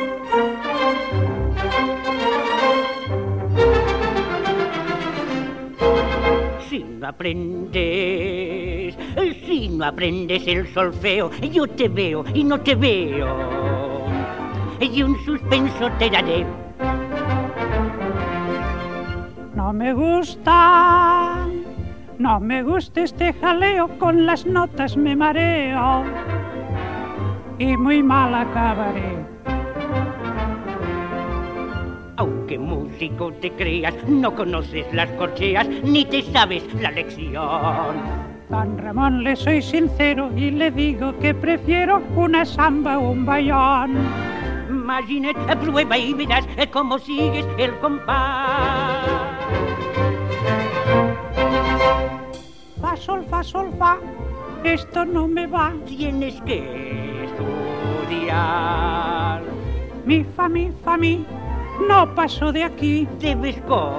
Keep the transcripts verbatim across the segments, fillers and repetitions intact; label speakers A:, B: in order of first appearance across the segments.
A: Si no aprendes, si no aprendes el solfeo, yo te veo y no te veo, y un suspenso te daré.
B: No me gusta, no me gusta este jaleo, con las notas me mareo y muy mal acabaré.
A: Aunque músico te creas, no conoces las corcheas ni te sabes la lección.
B: Don Ramón, le soy sincero y le digo que prefiero una samba o un bayón.
A: Maginet, prueba y verás cómo sigues el compás.
B: Fa, sol, fa, sol, fa, esto no me va.
A: Tienes que estudiar.
B: Mi, fa, mi, fa, mi, no paso de aquí.
A: Debes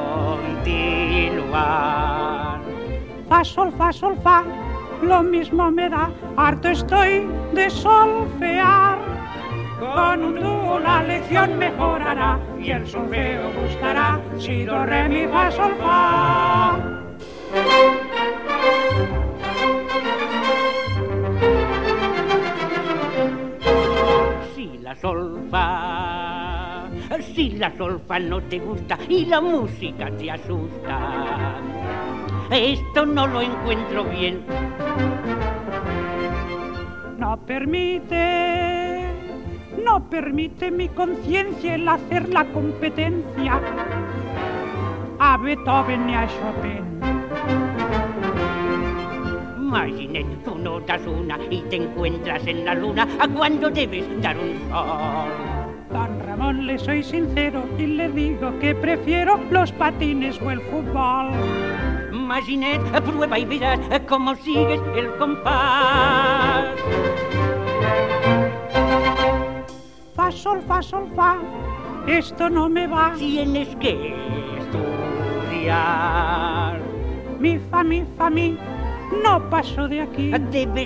A: continuar.
B: Fa, sol, fa, sol, fa, lo mismo me da. Harto estoy de solfear. Con un dúo la lección mejorará y el solfeo gustará. Si, do, re, mi, fa, sol, fa.
A: Si la solfa, si la solfa no te gusta y la música te asusta, esto no lo encuentro bien.
B: No permite, no permite mi conciencia el hacer la competencia a Beethoven y a Chopin.
A: Maginet, tú notas una y te encuentras en la luna a cuando debes dar un sol.
B: Don Ramón, le soy sincero y le digo que prefiero los patines o el fútbol.
A: Maginet, prueba y verás cómo sigues el compás.
B: Fa, sol, fa, sol, fa, esto no me va.
A: Tienes que estudiar.
B: Mi, fa, mi, fa, mi, no paso de aquí.
A: Debes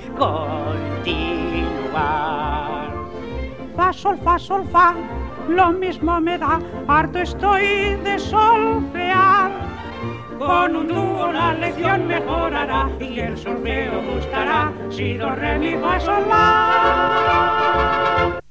A: continuar.
B: Fa, sol, fa, sol, fa, lo mismo me da. Harto estoy de solfear. Con un dúo la lección mejorará y el solfeo gustará. Si, do, re, mi, fa, sol, la.